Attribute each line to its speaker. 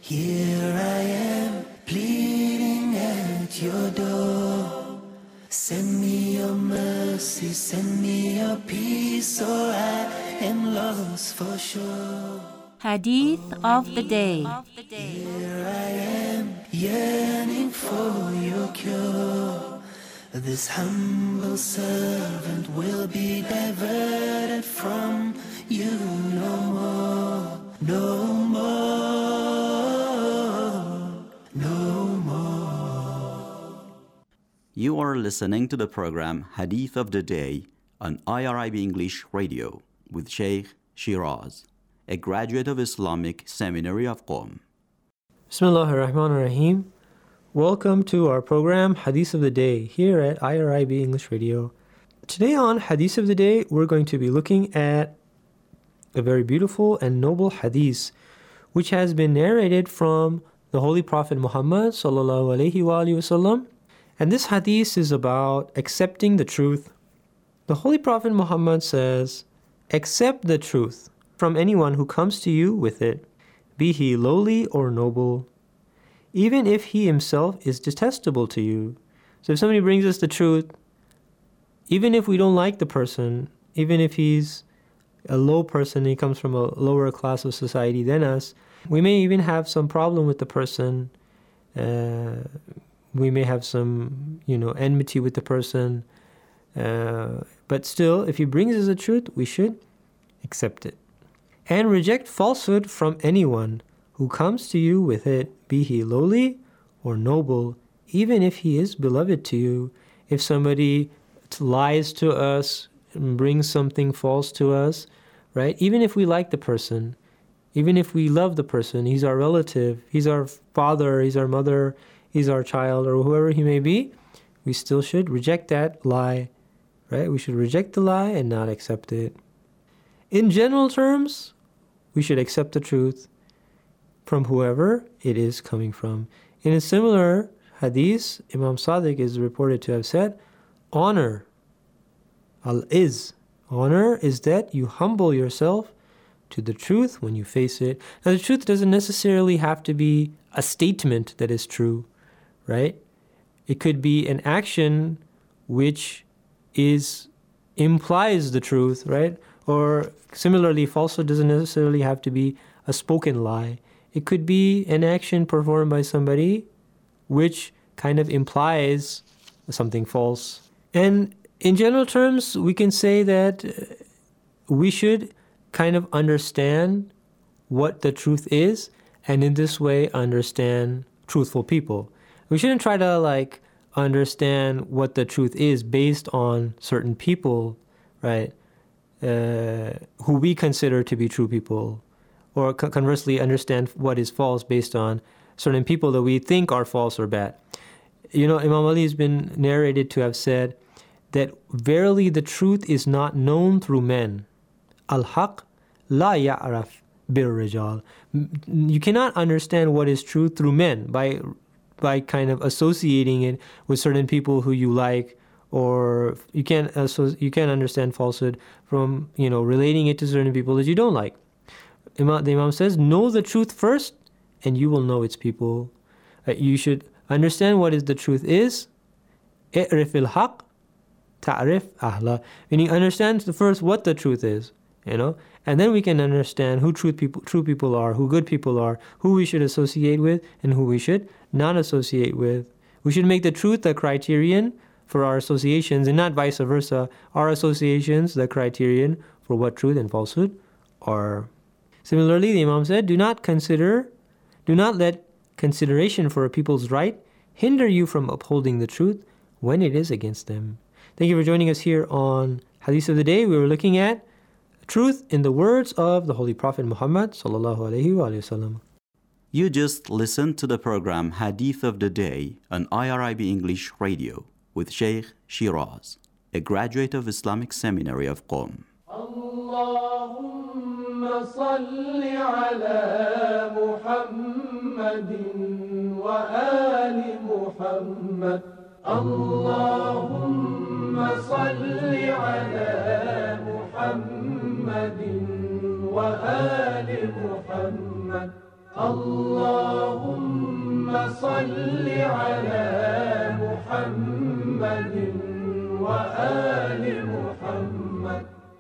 Speaker 1: Here I am, pleading at your door. Send me your mercy, send me your peace, or I am lost for sure.
Speaker 2: Hadith of the Day.
Speaker 1: Here I am, yearning for your cure. This humble servant will be diverted from you no more, no more, no more.
Speaker 3: You are listening to the program Hadith of the Day on IRIB English Radio with Sheikh Shiraz, a graduate of Islamic Seminary of Qom.
Speaker 4: Bismillahir Rahmanir Rahim. Welcome to our program Hadith of the Day here at IRIB English Radio. Today on Hadith of the Day, we're going to be looking at a very beautiful and noble hadith which has been narrated from the Holy Prophet Muhammad sallallahu alaihi wasallam. And this hadith is about accepting the truth. The Holy Prophet Muhammad says, "Accept the truth from anyone who comes to you with it, be he lowly or noble, even if he himself is detestable to you." So if somebody brings us the truth, even if we don't like the person, even if he's a low person, he comes from a lower class of society than us, we may even have some problem with the person. We may have some, enmity with the person. But still, if he brings us the truth, we should accept it. And reject falsehood from anyone who comes to you with it, be he lowly or noble, even if he is beloved to you. If somebody lies to us and brings something false to us, right? Even if we like the person, even if we love the person, he's our relative, he's our father, he's our mother, he's our child, or whoever he may be, we still should reject that lie, right? We should reject the lie and not accept it. In general terms, we should accept the truth from whoever it is coming from. In a similar hadith, Imam Sadiq is reported to have said, honor is that you humble yourself to the truth when you face it. Now, the truth doesn't necessarily have to be a statement that is true, right? It could be an action which implies the truth, right? Or similarly, falsehood doesn't necessarily have to be a spoken lie. It could be an action performed by somebody which kind of implies something false. And in general terms, we can say that we should kind of understand what the truth is, and in this way understand truthful people. We shouldn't try to understand what the truth is based on certain people, right? Who we consider to be true people, or conversely understand what is false based on certain people that we think are false or bad. Imam Ali has been narrated to have said that verily the truth is not known through men. Al-haq la ya'raf bir-rijal. You cannot understand what is true through men by kind of associating it with certain people who you like, or you can't understand falsehood from relating it to certain people that you don't like. The Imam says, know the truth first, and you will know its people. You should understand what is the truth is. I'rif al-haq ta'rif ahla. Meaning, understand first what the truth is, and then we can understand who true people are, who good people are, who we should associate with, and who we should not associate with. We should make the truth the criterion for our associations, and not vice versa. Our associations the criterion for what truth and falsehood are. Similarly, the Imam said, do not let consideration for a people's right hinder you from upholding the truth when it is against them. Thank you for joining us here on Hadith of the Day. We were looking at truth in the words of the Holy Prophet Muhammad sallallahu alaihi wasallam.
Speaker 3: You just listened to the program Hadith of the Day on IRIB English Radio with Sheikh Shiraz, a graduate of Islamic Seminary of Qom.
Speaker 5: Allahumma salli ala Muhammadin wa ali Muhammad. Allahumma salli ala Muhammadin wa ali Muhammad. اللهم صل على محمد وآل محمد